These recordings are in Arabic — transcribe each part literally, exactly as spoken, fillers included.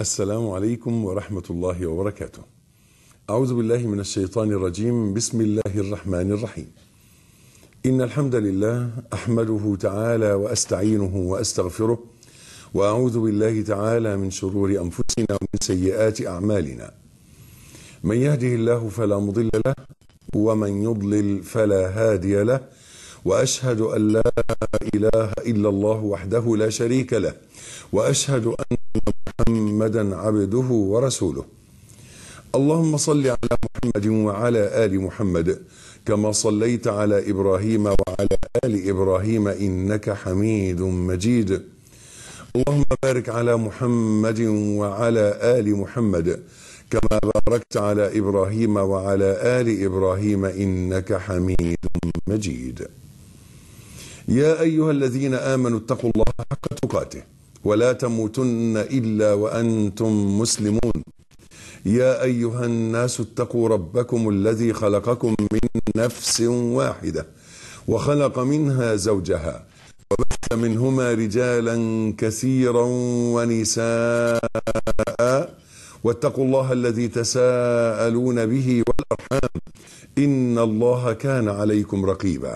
السلام عليكم ورحمة الله وبركاته. أعوذ بالله من الشيطان الرجيم. بسم الله الرحمن الرحيم. إن الحمد لله أحمده تعالى وأستعينه وأستغفره، وأعوذ بالله تعالى من شرور أنفسنا ومن سيئات أعمالنا. من يهده الله فلا مضل له، ومن يضلل فلا هادي له، وأشهد أن لا إله إلا الله وحده لا شريك له، وأشهد أن محمدا عبده ورسوله. اللهم صل على محمد وعلى آل محمد كما صليت على إبراهيم وعلى آل إبراهيم إنك حميد مجيد. اللهم بارك على محمد وعلى آل محمد كما باركت على إبراهيم وعلى آل إبراهيم إنك حميد مجيد. يا أيها الذين آمنوا اتقوا الله حق تقاته ولا تموتن إلا وأنتم مسلمون. يا أيها الناس اتقوا ربكم الذي خلقكم من نفس واحدة وخلق منها زوجها وبث منهما رجالا كثيرا ونساء، واتقوا الله الذي تساءلون به والأرحام إن الله كان عليكم رقيبا.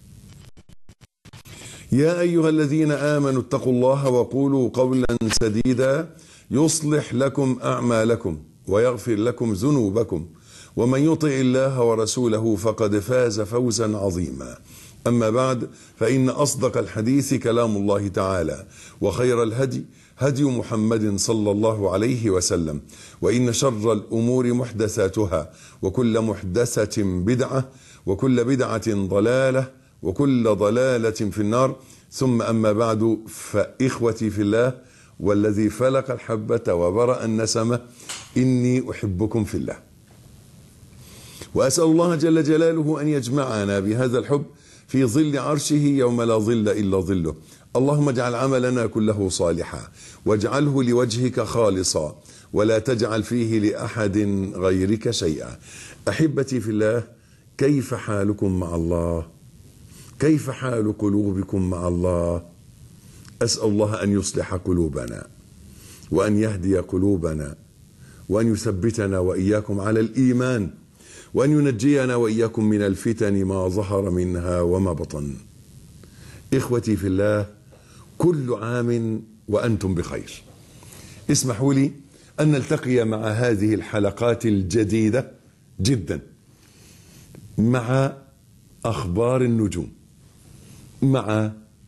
يا أيها الذين آمنوا اتقوا الله وقولوا قولا سديدا يصلح لكم أعمالكم ويغفر لكم ذنوبكم، ومن يطع الله ورسوله فقد فاز فوزا عظيما. أما بعد، فإن أصدق الحديث كلام الله تعالى، وخير الهدي هدي محمد صلى الله عليه وسلم، وإن شر الأمور محدثاتها، وكل محدثة بدعة، وكل بدعة ضلالة، وكل ضلالة في النار. ثم أما بعد، فإخوتي في الله والذي فلق الحبة وبرأ النسمة، إني أحبكم في الله، وأسأل الله جل جلاله أن يجمعنا بهذا الحب في ظل عرشه يوم لا ظل إلا ظله. اللهم اجعل عملنا كله صالحا، واجعله لوجهك خالصا، ولا تجعل فيه لأحد غيرك شيئا. أحبتي في الله، كيف حالكم مع الله؟ كيف حال قلوبكم مع الله؟ أسأل الله أن يصلح قلوبنا، وأن يهدي قلوبنا، وأن يثبتنا وإياكم على الإيمان، وأن ينجينا وإياكم من الفتن ما ظهر منها وما بطن. إخوتي في الله، كل عام وأنتم بخير. اسمحوا لي أن نلتقي مع هذه الحلقات الجديدة جدا مع أخبار النجوم، مع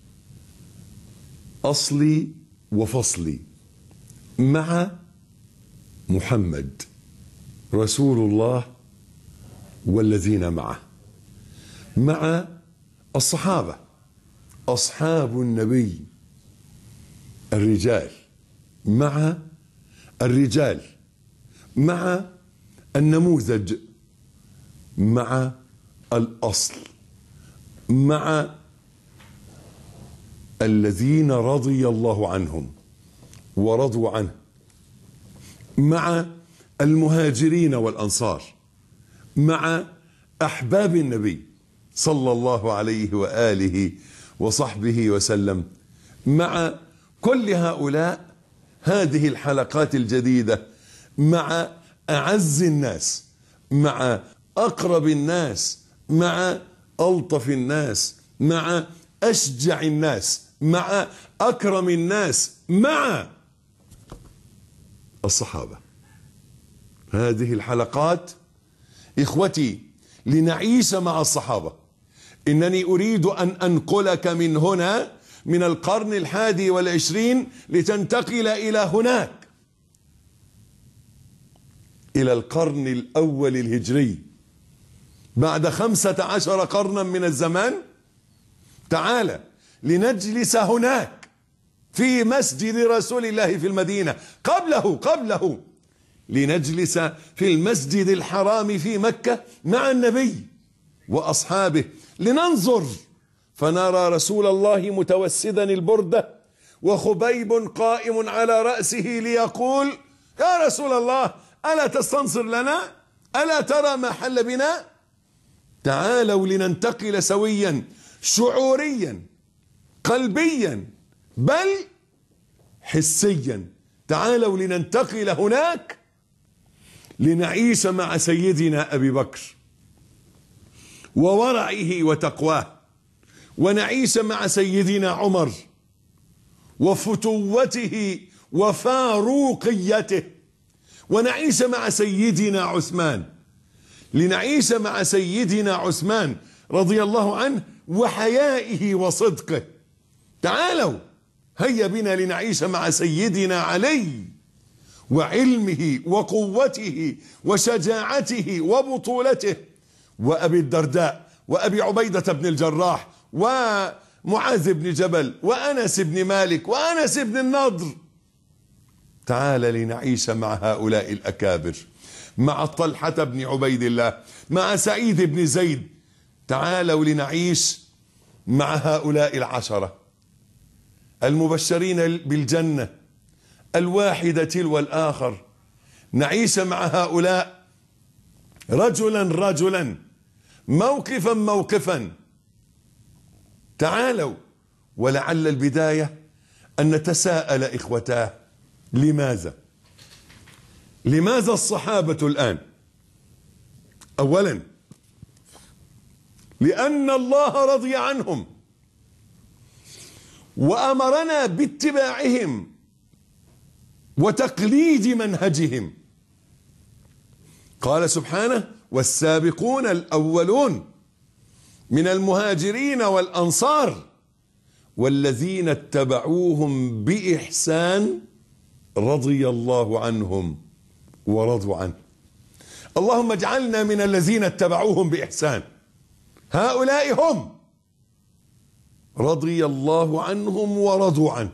أصلي وفصلي، مع محمد رسول الله والذين معه، مع الصحابة أصحاب النبي الرجال، مع الرجال، مع النموذج، مع الأصل، مع الذين رضي الله عنهم ورضوا عنه، مع المهاجرين والأنصار، مع أحباب النبي صلى الله عليه وآله وصحبه وسلم، مع كل هؤلاء. هذه الحلقات الجديدة مع أعز الناس، مع أقرب الناس، مع ألطف الناس، مع أشجع الناس، مع أكرم الناس، مع الصحابة. هذه الحلقات إخوتي لنعيش مع الصحابة. إنني أريد أن أنقلك من هنا، من القرن الحادي والعشرين، لتنتقل إلى هناك، إلى القرن الأول الهجري، بعد خمسة عشر قرنا من الزمان. تعال لنجلس هناك في مسجد رسول الله في المدينة، قبله قبله لنجلس في المسجد الحرام في مكة مع النبي وأصحابه، لننظر فنرى رسول الله متوسدا البردة، وخبيب قائم على رأسه ليقول: يا رسول الله، ألا تستنصر لنا؟ ألا ترى ما حل بنا؟ تعالوا لننتقل سويا، شعوريا، قلبيا، بل حسيا، تعالوا لننتقل هناك لنعيش مع سيدنا أبي بكر وورعه وتقواه، ونعيش مع سيدنا عمر وفتوته وفاروقيته، ونعيش مع سيدنا عثمان، لنعيش مع سيدنا عثمان رضي الله عنه وحيائه وصدقه. تعالوا هيا بنا لنعيش مع سيدنا علي وعلمه وقوته وشجاعته وبطولته، وأبي الدرداء وأبي عبيدة بن الجراح ومعاذ بن جبل وأنس بن مالك وأنس بن النضر. تعال لنعيش مع هؤلاء الأكابر، مع طلحة بن عبيد الله، مع سعيد بن زيد. تعالوا لنعيش مع هؤلاء العشرة المبشرين بالجنة، الواحد تلو الآخر. نعيش مع هؤلاء رجلا رجلا، موقفا موقفا. تعالوا، ولعل البداية أن نتساءل إخوتاه، لماذا لماذا الصحابة الآن؟ أولا لأن الله رضي عنهم وأمرنا باتباعهم وتقليد منهجهم. قال سبحانه: والسابقون الأولون من المهاجرين والأنصار والذين اتبعوهم بإحسان رضي الله عنهم ورضوا عنه. اللهم اجعلنا من الذين اتبعوهم بإحسان. هؤلاء هم رضي الله عنهم ورضوا عنه.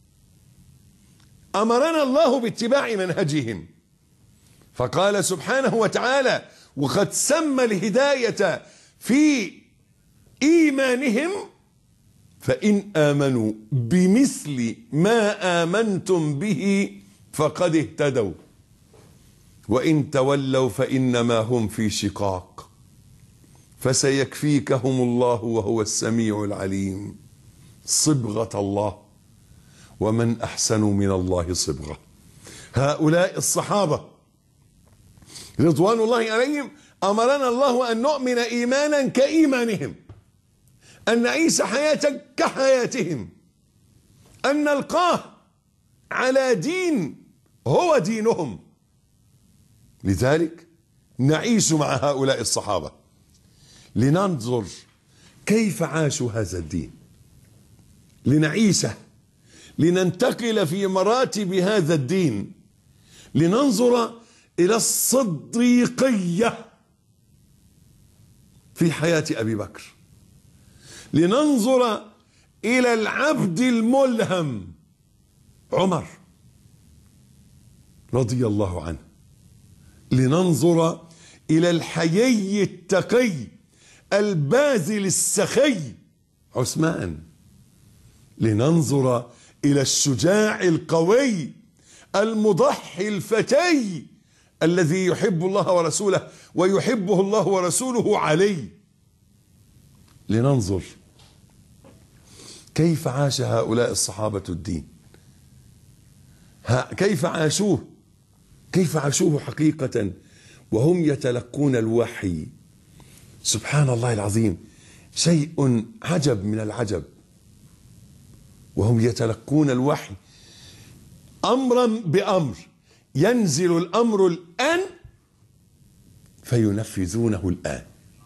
أمرنا الله باتباع منهجهم، فقال سبحانه وتعالى: وقد سمى الهداية في إيمانهم فإن آمنوا بمثل ما آمنتم به فقد اهتدوا وإن تولوا فإنما هم في شقاق فسيكفيكهم الله وهو السميع العليم. صبغة الله، ومن أحسن من الله صبغة. هؤلاء الصحابة رضوان الله عليهم أمرنا الله أن نؤمن إيمانا كإيمانهم، أن نعيش حياة كحياتهم، أن نلقاه على دين هو دينهم. لذلك نعيش مع هؤلاء الصحابة لننظر كيف عاشوا هذا الدين، لنعيشه، لننتقل في مراتب هذا الدين، لننظر إلى الصديقية في حياة أبي بكر، لننظر إلى العبد الملهم عمر رضي الله عنه، لننظر إلى الحيي التقي الباذل السخي عثمان، لننظر إلى الشجاع القوي المضحي الفتي الذي يحب الله ورسوله ويحبه الله ورسوله علي، لننظر كيف عاش هؤلاء الصحابة الدين، كيف عاشوه، كيف عاشوه حقيقة وهم يتلقون الوحي. سبحان الله العظيم، شيء عجب من العجب، وهم يتلقون الوحي أمرا بأمر، ينزل الأمر الآن فينفذونه الآن.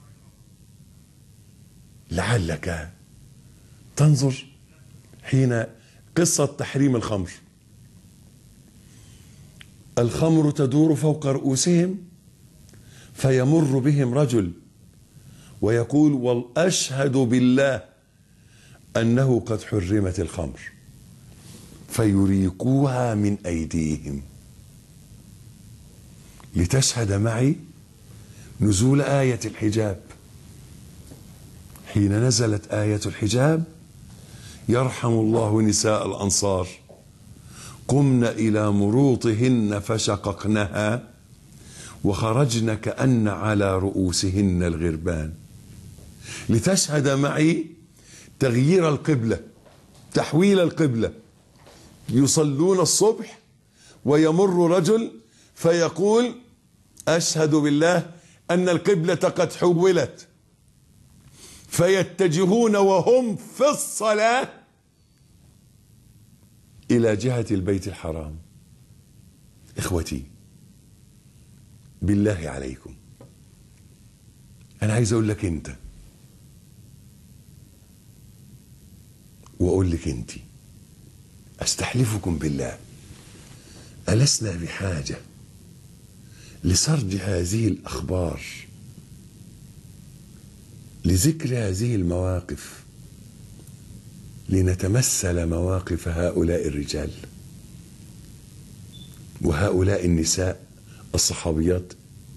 لعلك تنظر حين قصة تحريم الخمر، الخمر تدور فوق رؤوسهم فيمر بهم رجل ويقول: وأشهد بالله أنه قد حرمت الخمر، فيريقوها من أيديهم. لتشهد معي نزول آية الحجاب. حين نزلت آية الحجاب: يرحم الله نساء الأنصار قمن إلى مروطهن فشققنها وخرجن كأن على رؤوسهن الغربان. لتشهد معي تغيير القبلة، تحويل القبلة. يصلون الصبح ويمر رجل فيقول أشهد بالله أن القبلة قد حولت، فيتجهون وهم في الصلاة إلى جهة البيت الحرام. إخوتي بالله عليكم، أنا عايز أقول لك أنت وأقول لك أنت، أستحلفكم بالله، ألسنا بحاجة لسرد هذه الأخبار، لذكر هذه المواقف، لنتمثل مواقف هؤلاء الرجال وهؤلاء النساء الصحابيات؟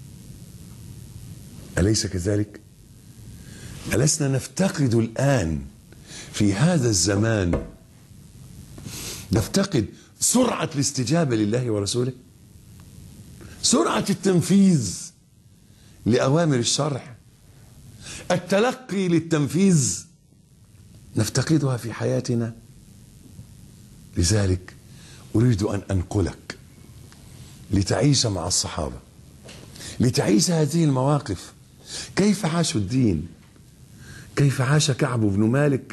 أليس كذلك؟ ألسنا نفتقد الآن في هذا الزمان، نفتقد سرعة الاستجابة لله ورسوله، سرعة التنفيذ لأوامر الشرع، التلقي للتنفيذ، نفتقدها في حياتنا. لذلك أريد أن أنقلك لتعيش مع الصحابة، لتعيش هذه المواقف، كيف عاشوا الدين، كيف عاش كعب بن مالك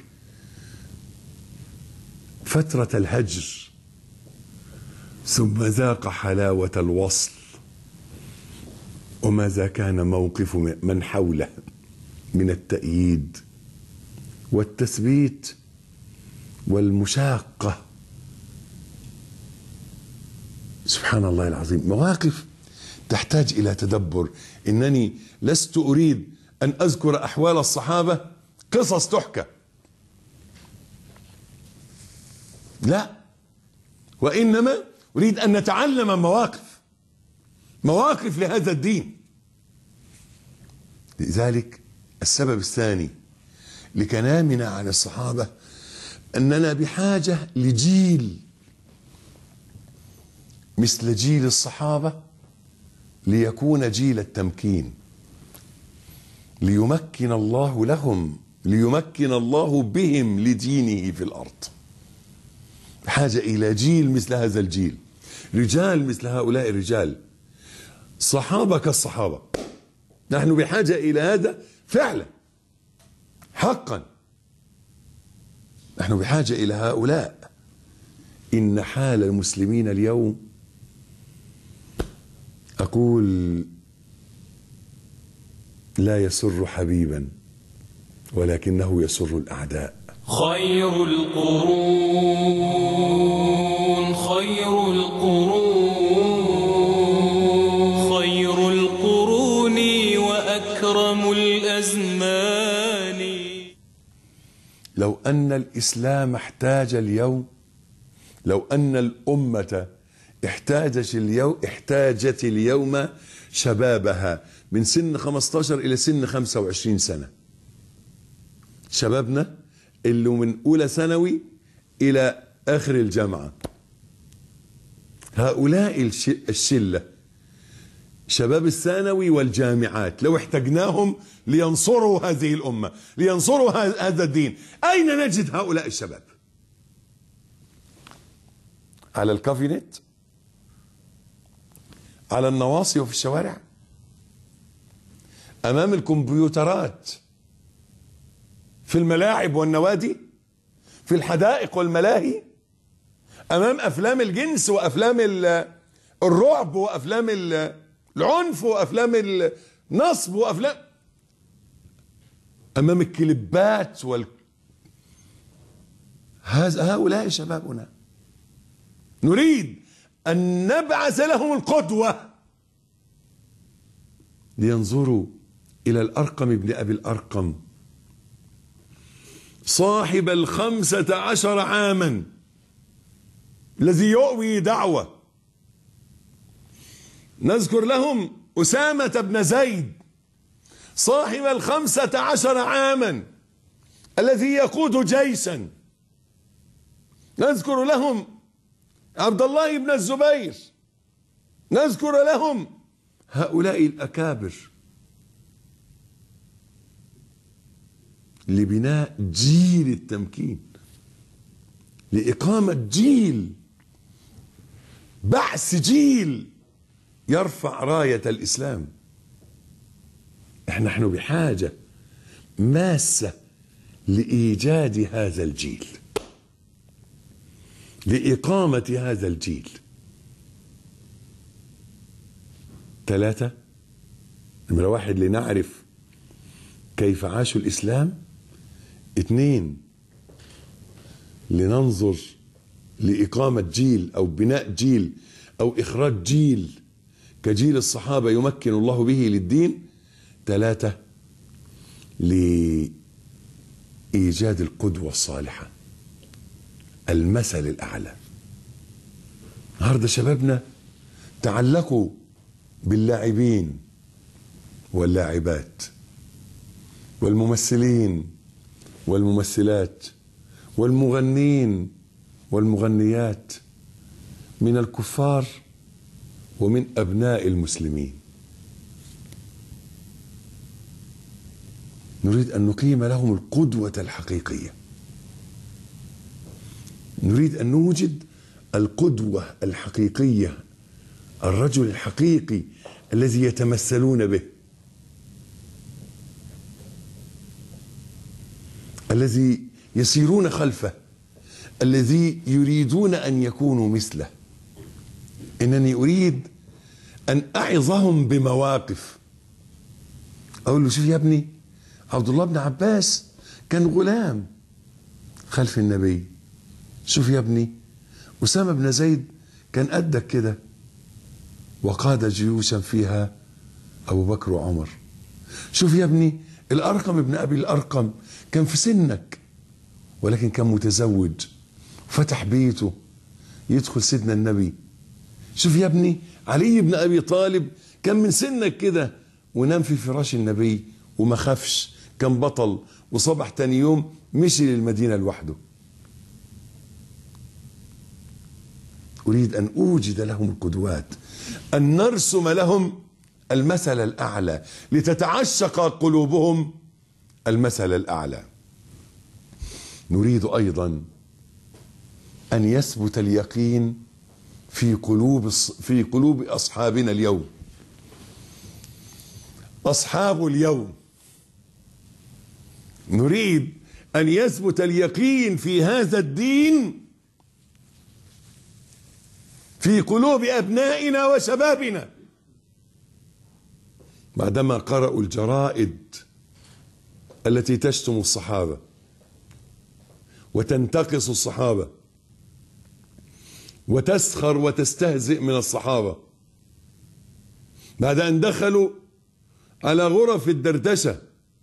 فترة الهجر، ثم ذاق حلاوة الوصل، وماذا كان موقف من حوله من التأييد والتثبيت والمشاقة. سبحان الله العظيم، مواقف تحتاج إلى تدبر. إنني لست أريد أن أذكر أحوال الصحابة قصص تحكى، لا، وإنما أريد أن نتعلم مواقف، مواقف لهذا الدين. لذلك السبب الثاني لكلامنا عن الصحابة أننا بحاجة لجيل مثل جيل الصحابة، ليكون جيل التمكين، ليمكن الله لهم، ليمكن الله بهم لدينه في الأرض. بحاجة إلى جيل مثل هذا الجيل، رجال مثل هؤلاء الرجال، صحابة كالصحابة. نحن بحاجة إلى هذا فعلا حقا، نحن بحاجة إلى هؤلاء. إن حال المسلمين اليوم، أقول لا يسر حبيبا ولكنه يسر الأعداء. خير القرون خير القرون خير القرون وأكرم الأزمان. لو أن الإسلام احتاج اليوم، لو أن الأمة احتاجت اليوم احتاجت اليوم شبابها من سن خمسة عشر إلى سن خمسة وعشرين سنة، شبابنا اللي من أولى ثانوي إلى آخر الجامعة، هؤلاء الشلة شباب الثانوي والجامعات، لو احتجناهم لينصروا هذه الأمة، لينصروا هذا الدين، أين نجد هؤلاء الشباب؟ على الكافينت، على النواصي وفي الشوارع، أمام الكمبيوترات، في الملاعب والنوادي، في الحدائق والملاهي، أمام أفلام الجنس وأفلام الرعب وأفلام العنف وأفلام النصب وأفلام، أمام الكليبات وال... هذا هؤلاء شبابنا، نريد أن نبعث لهم القدوة لينظروا إلى الأرقم ابن أبي الأرقم صاحب الخمسة عشر عاما الذي يؤوي دعوة. نذكر لهم أسامة بن زيد صاحب الخمسة عشر عاما الذي يقود جيشا. نذكر لهم عبد الله بن الزبير، نذكر لهم هؤلاء الأكابر لبناء جيل التمكين، لإقامة جيل بعث جيل يرفع راية الإسلام. نحن بحاجة ماسة لإيجاد هذا الجيل، لإقامة هذا الجيل. ثلاثة، نمرة واحد لنعرف كيف عاشوا الإسلام. اثنين، لننظر لإقامة جيل أو بناء جيل أو إخراج جيل كجيل الصحابة يمكن الله به للدين. ثلاثة، لإيجاد القدوة الصالحة، المثل الأعلى. النهارده شبابنا تعلقوا باللاعبين واللاعبات والممثلين والممثلات والمغنين والمغنيات من الكفار ومن أبناء المسلمين. نريد أن نقيم لهم القدوة الحقيقية، نريد أن نوجد القدوة الحقيقية، الرجل الحقيقي الذي يتمثلون به، الذي يسيرون خلفه، الذي يريدون أن يكونوا مثله. إنني أريد أن أعظهم بمواقف. أقول له: شوف يا ابني، عبد الله بن عباس كان غلام خلف النبي. شوف يا ابني، أسامة بن زيد كان قدك كده وقاد جيوشا فيها أبو بكر وعمر. شوف يا ابني، الأرقم ابن أبي الأرقم كان في سنك ولكن كان متزوج، فتح بيته يدخل سيدنا النبي. شوف يا ابني، علي بن أبي طالب كان من سنك كده ونام في فراش النبي وما خافش، كان بطل، وصبح تاني يوم مشي للمدينة لوحده. أريد أن أوجد لهم القدوات، أن نرسم لهم المثل الأعلى لتتعشق قلوبهم المثل الأعلى. نريد أيضا أن يثبت اليقين في قلوب في قلوب أصحابنا اليوم. أصحاب اليوم نريد أن يثبت اليقين في هذا الدين في قلوب أبنائنا وشبابنا، بعدما قرأوا الجرائد التي تشتم الصحابة وتنتقص الصحابة وتسخر وتستهزئ من الصحابة، بعد أن دخلوا على غرف الدردشة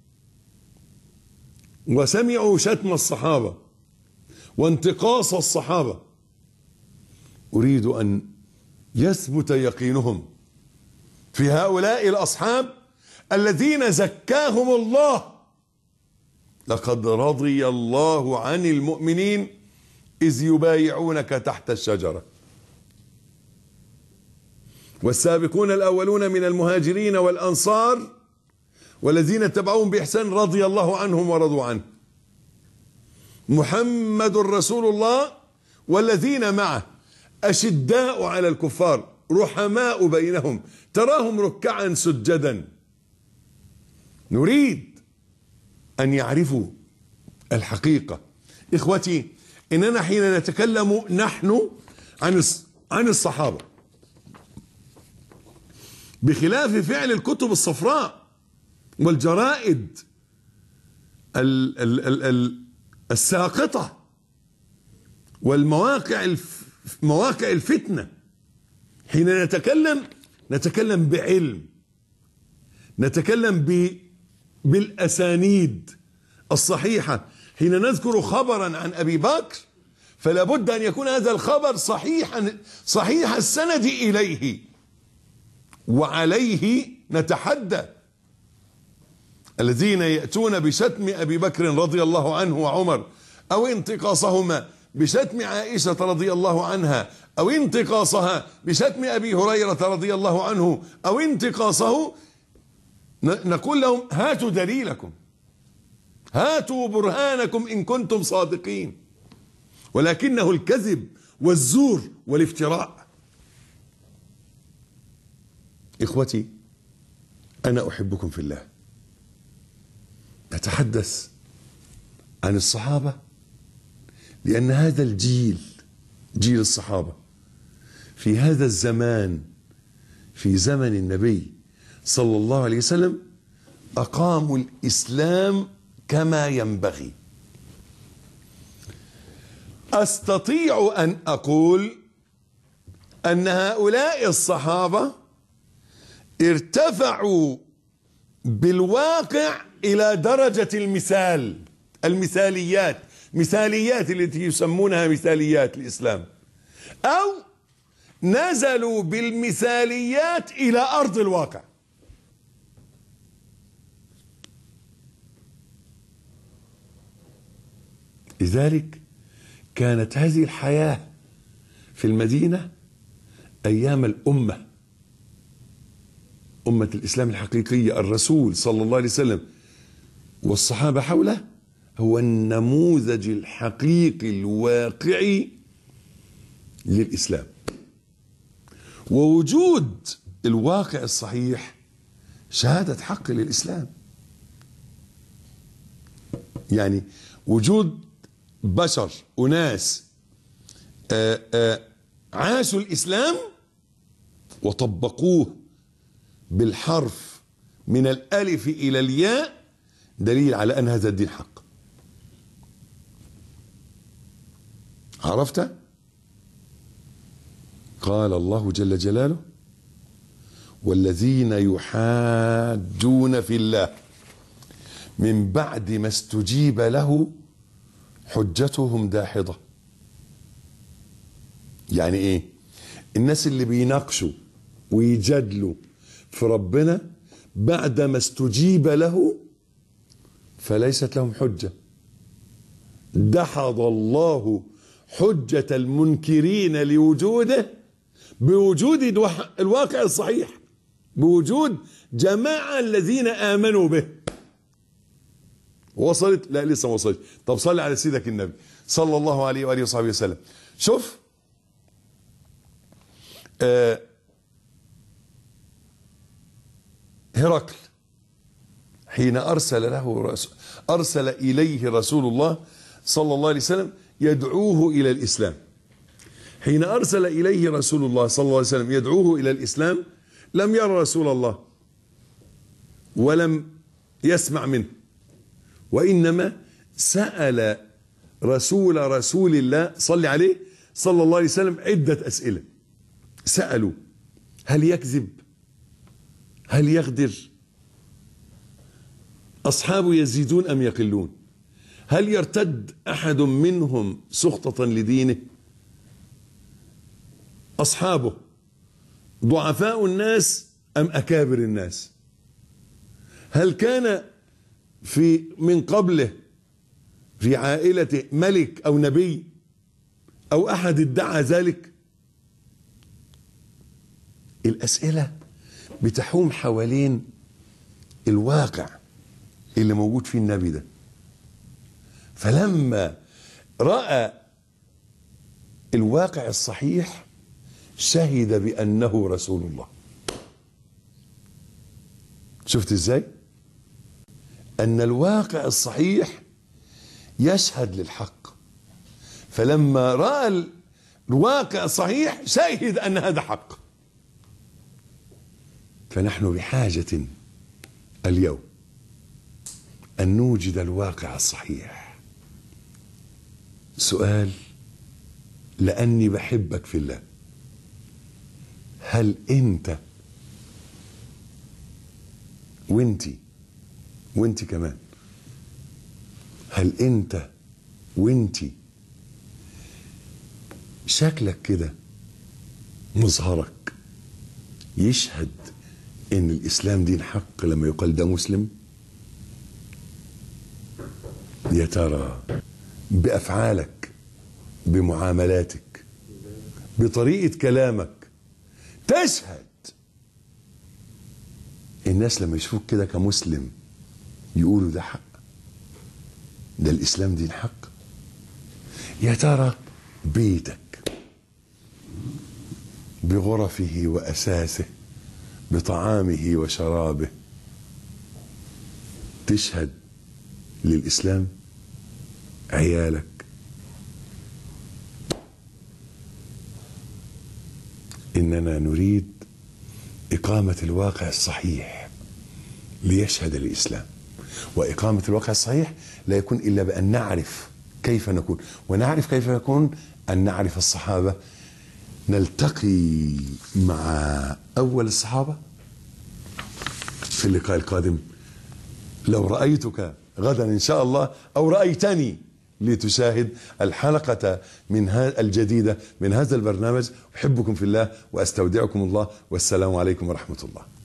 وسمعوا شتم الصحابة وانتقاص الصحابة. أريد أن يثبت يقينهم في هؤلاء الأصحاب الذين زكاهم الله. لقد رضي الله عن المؤمنين إذ يبايعونك تحت الشجرة والسابقون الأولون من المهاجرين والأنصار والذين اتبعوهم بإحسان رضي الله عنهم ورضوا عنه. محمد رسول الله والذين معه أشداء على الكفار رحماء بينهم تراهم ركعا سجدا. نريد أن يعرفوا الحقيقة. إخوتي، إننا حين نتكلم نحن عن عن الصحابة بخلاف فعل الكتب الصفراء والجرائد ال ال ال ال الساقطة والمواقع مواقع الفتنة، حين نتكلم نتكلم بعلم، نتكلم ب بالأسانيد الصحيحة. حين نذكر خبرا عن أبي بكر فلا بد أن يكون هذا الخبر صحيحا صحيح السند إليه، وعليه نتحدى. الذين يأتون بشتم أبي بكر رضي الله عنه وعمر أو انتقاصهما بشتم عائشة رضي الله عنها أو انتقاصها بشتم أبي هريرة رضي الله عنه أو انتقاصه، نقول لهم: هاتوا دليلكم، هاتوا برهانكم إن كنتم صادقين. ولكنه الكذب والزور والافتراء. إخوتي، أنا أحبكم في الله. نتحدث عن الصحابة لأن هذا الجيل، جيل الصحابة، في هذا الزمان، في زمن النبي صلى الله عليه وسلم، أقاموا الإسلام كما ينبغي. أستطيع أن أقول أن هؤلاء الصحابة ارتفعوا بالواقع إلى درجة المثال، المثاليات، مثاليات التي يسمونها مثاليات الإسلام، أو نزلوا بالمثاليات إلى أرض الواقع. لذلك كانت هذه الحياة في المدينة أيام الأمة، أمة الإسلام الحقيقية، الرسول صلى الله عليه وسلم والصحابة حوله، هو النموذج الحقيقي الواقعي للإسلام. ووجود الواقع الصحيح شهادة حق للإسلام. يعني وجود بشر، أناس آآ آآ عاشوا الإسلام وطبقوه بالحرف من الألف إلى الياء دليل على أن هذا الدين حق. عرفت؟ قال الله جل جلاله: والذين يحاجون في الله من بعد ما استجيب له حجتهم داحضة. يعني ايه؟ الناس اللي بيناقشوا ويجادلوا في ربنا بعد ما استجيب له فليست لهم حجة. دحض الله حجة المنكرين لوجوده بوجود الواقع الصحيح، بوجود جماعة الذين آمنوا به. وصلت؟ لا لسه ما وصلت. طب صلي على سيدك النبي صلى الله عليه وآله وصحبه وسلم. شوف آه هرقل حين أرسل له رسول أرسل إليه رسول الله صلى الله عليه وسلم يدعوه إلى الإسلام. حين أرسل إليه رسول الله صلى الله عليه وسلم يدعوه إلى الإسلام لم يرى رسول الله ولم يسمع منه، وإنما سأل رسول رسول الله صلى عليه صلى الله عليه وسلم عدة أسئلة. سألوا: هل يكذب؟ هل يغدر؟ أصحابه يزيدون أم يقلون؟ هل يرتد أحد منهم سخطة لدينه؟ أصحابه ضعفاء الناس أم أكابر الناس؟ هل كان في من قبله في عائلته ملك أو نبي أو أحد ادعى ذلك؟ الأسئلة بتحوم حوالين الواقع اللي موجود فيه النبي ده. فلما رأى الواقع الصحيح شهد بأنه رسول الله. شفت ازاي؟ أن الواقع الصحيح يشهد للحق. فلما رأى الواقع الصحيح شهد أن هذا حق. فنحن بحاجة اليوم أن نوجد الواقع الصحيح. سؤال، لأني بحبك في الله، هل أنت وانتي وانتي كمان هل أنت وانتي شكلك كده مظهرك يشهد ان الاسلام دين حق لما يقال ده مسلم؟ يا ترى بافعالك، بمعاملاتك، بطريقة كلامك تشهد الناس لما يشوفوك كده كمسلم يقولوا ده حق، ده الاسلام دين حق؟ يا ترى بيتك بغرفه واساسه بطعامه وشرابه تشهد للإسلام؟ عيالك. إننا نريد إقامة الواقع الصحيح ليشهد الإسلام، وإقامة الواقع الصحيح لا يكون إلا بأن نعرف كيف نكون، ونعرف كيف نكون أن نعرف الصحابة. نلتقي مع أول الصحابة في اللقاء القادم. لو رأيتك غدا إن شاء الله أو رأيتني لتشاهد الحلقة من الجديدة من هذا البرنامج. أحبكم في الله وأستودعكم الله، والسلام عليكم ورحمة الله.